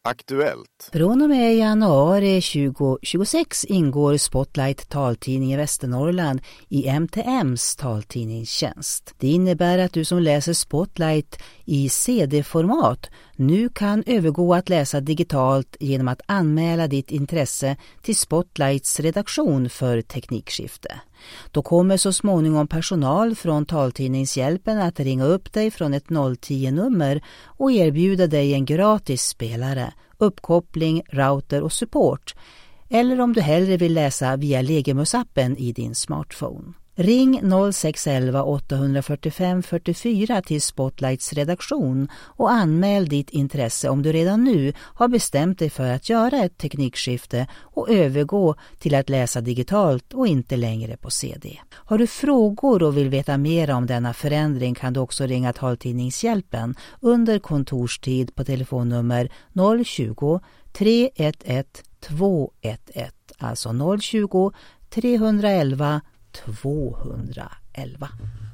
Aktuellt. Från och med januari 2026 ingår Spotlight taltidning i Västernorrland i MTMs taltidningstjänst. Det innebär att du som läser Spotlight i CD-format nu kan övergå att läsa digitalt genom att anmäla ditt intresse till Spotlights redaktion för teknikskifte. Då kommer så småningom personal från taltidningshjälpen att ringa upp dig från ett 010-nummer och erbjuda dig en gratis spelare, uppkoppling, router och support. Eller om du hellre vill läsa via Legemus-appen i din smartphone. Ring 0611 845 44 till Spotlights redaktion och anmäl ditt intresse om du redan nu har bestämt dig för att göra ett teknikskifte och övergå till att läsa digitalt och inte längre på CD. Har du frågor och vill veta mer om denna förändring kan du också ringa taltidningshjälpen under kontorstid på telefonnummer 020 311 211, alltså 020 311 211.